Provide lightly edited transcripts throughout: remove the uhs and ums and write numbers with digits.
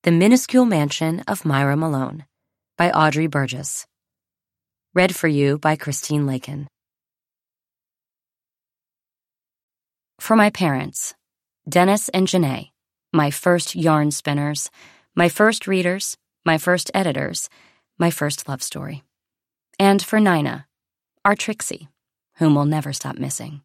The Minuscule Mansion of Myra Malone by Audrey Burgess. Read for you by Christine Lakin. For my parents, Dennis and Janae, my first yarn spinners, my first readers, my first editors, my first love story. And for Nina, our Trixie, whom we'll never stop missing.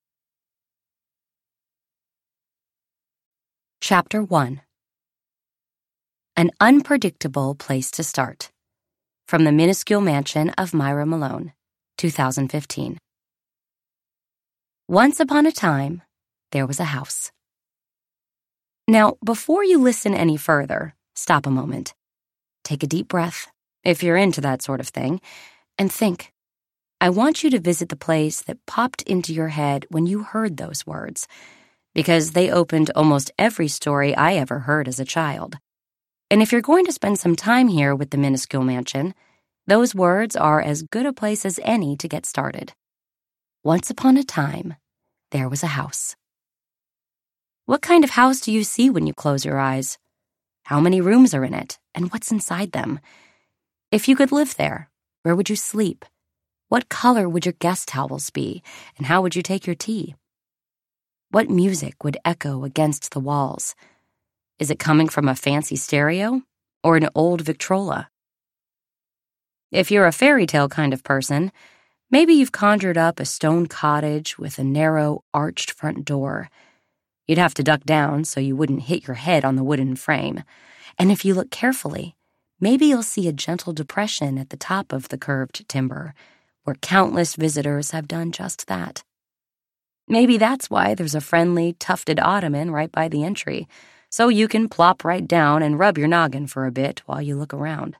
Chapter 1. An Unpredictable Place to Start. From the Minuscule Mansion of Myra Malone, 2015. Once upon a time, there was a house. Now, before you listen any further, stop a moment. Take a deep breath, if you're into that sort of thing, and think. I want you to visit the place that popped into your head when you heard those words, because they opened almost every story I ever heard as a child. And if you're going to spend some time here with the Minuscule Mansion, those words are as good a place as any to get started. Once upon a time, there was a house. What kind of house do you see when you close your eyes? How many rooms are in it, and what's inside them? If you could live there, where would you sleep? What color would your guest towels be, and how would you take your tea? What music would echo against the walls? Is it coming from a fancy stereo or an old Victrola? If you're a fairy tale kind of person, maybe you've conjured up a stone cottage with a narrow, arched front door. You'd have to duck down so you wouldn't hit your head on the wooden frame. And if you look carefully, maybe you'll see a gentle depression at the top of the curved timber, where countless visitors have done just that. Maybe that's why there's a friendly, tufted ottoman right by the entry, so you can plop right down and rub your noggin for a bit while you look around.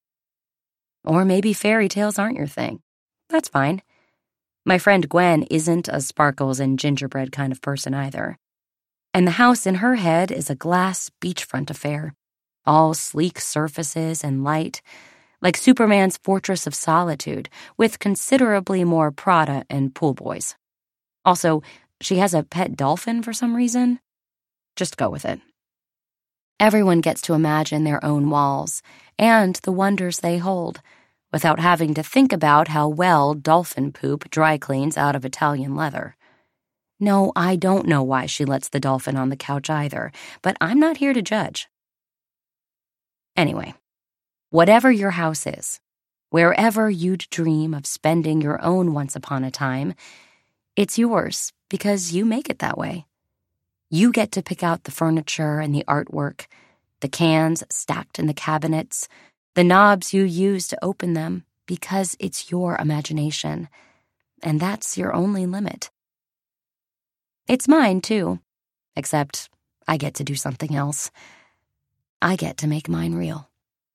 Or maybe fairy tales aren't your thing. That's fine. My friend Gwen isn't a sparkles and gingerbread kind of person either. And the house in her head is a glass beachfront affair, all sleek surfaces and light, like Superman's Fortress of Solitude, with considerably more Prada and pool boys. Also, she has a pet dolphin for some reason. Just go with it. Everyone gets to imagine their own walls and the wonders they hold, without having to think about how well dolphin poop dry cleans out of Italian leather. No, I don't know why she lets the dolphin on the couch either, but I'm not here to judge. Anyway, whatever your house is, wherever you'd dream of spending your own once upon a time, it's yours because you make it that way. You get to pick out the furniture and the artwork, the cans stacked in the cabinets, the knobs you use to open them, because it's your imagination, and that's your only limit. It's mine, too, except I get to do something else. I get to make mine real.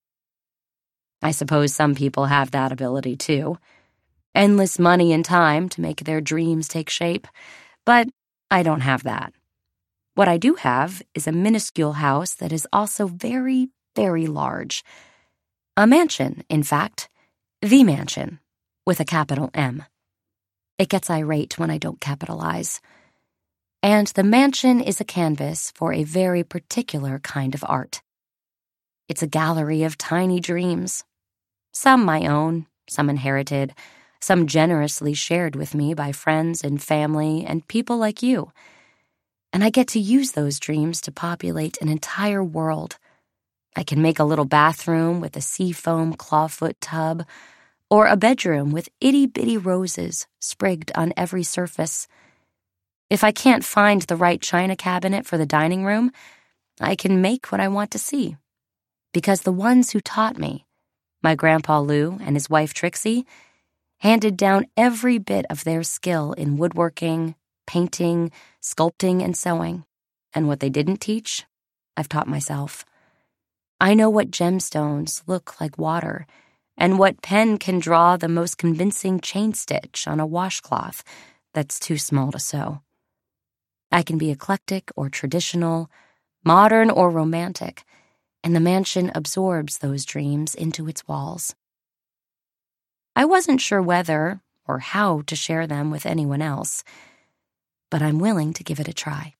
I suppose some people have that ability, too. Endless money and time to make their dreams take shape, but I don't have that. What I do have is a minuscule house that is also very, very large. A mansion, in fact. The mansion, with a capital M. It gets irate when I don't capitalize. And the mansion is a canvas for a very particular kind of art. It's a gallery of tiny dreams. Some my own, some inherited, some generously shared with me by friends and family and people like you. And I get to use those dreams to populate an entire world. I can make a little bathroom with a seafoam clawfoot tub, or a bedroom with itty-bitty roses sprigged on every surface. If I can't find the right china cabinet for the dining room, I can make what I want to see. Because the ones who taught me, my Grandpa Lou and his wife Trixie, handed down every bit of their skill in woodworking, painting, sculpting, and sewing. And what they didn't teach, I've taught myself. I know what gemstones look like water, and what pen can draw the most convincing chain stitch on a washcloth that's too small to sew. I can be eclectic or traditional, modern or romantic, and the mansion absorbs those dreams into its walls. I wasn't sure whether or how to share them with anyone else, but I'm willing to give it a try.